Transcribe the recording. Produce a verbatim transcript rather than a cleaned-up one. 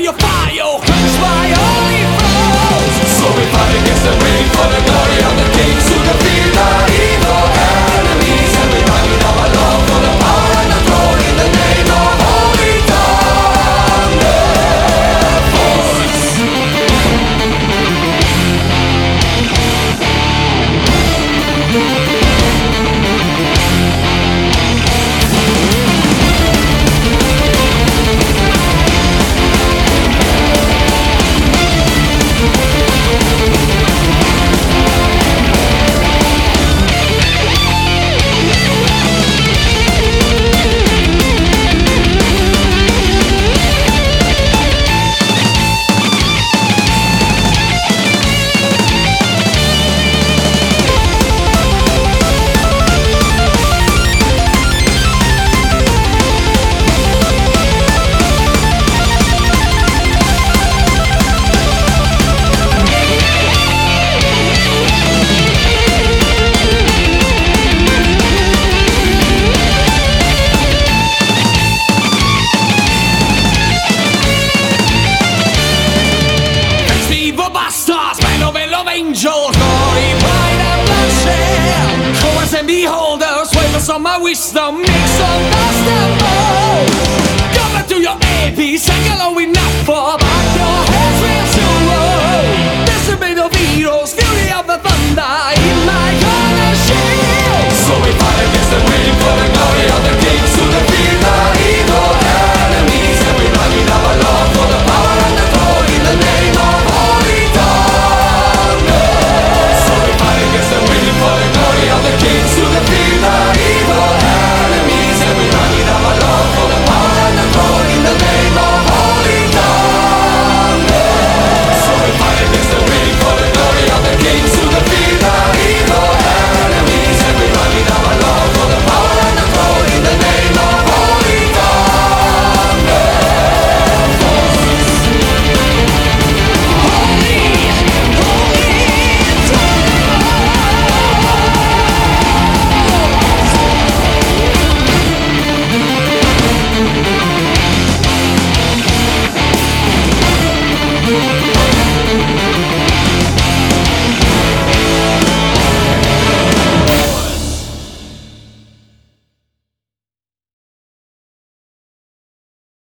your fire, quench my holy flows. So we fight against the rain for the glory of the kings who defeat the evil enemies, and we fight with our love for the power and the throne in the name of Holy Thunder Force. Angels, glory, pride, and bloodshed. Chorus and beholders, wavers on my wisdom, mix of dust and bones. Come back to your A P, sing along with me.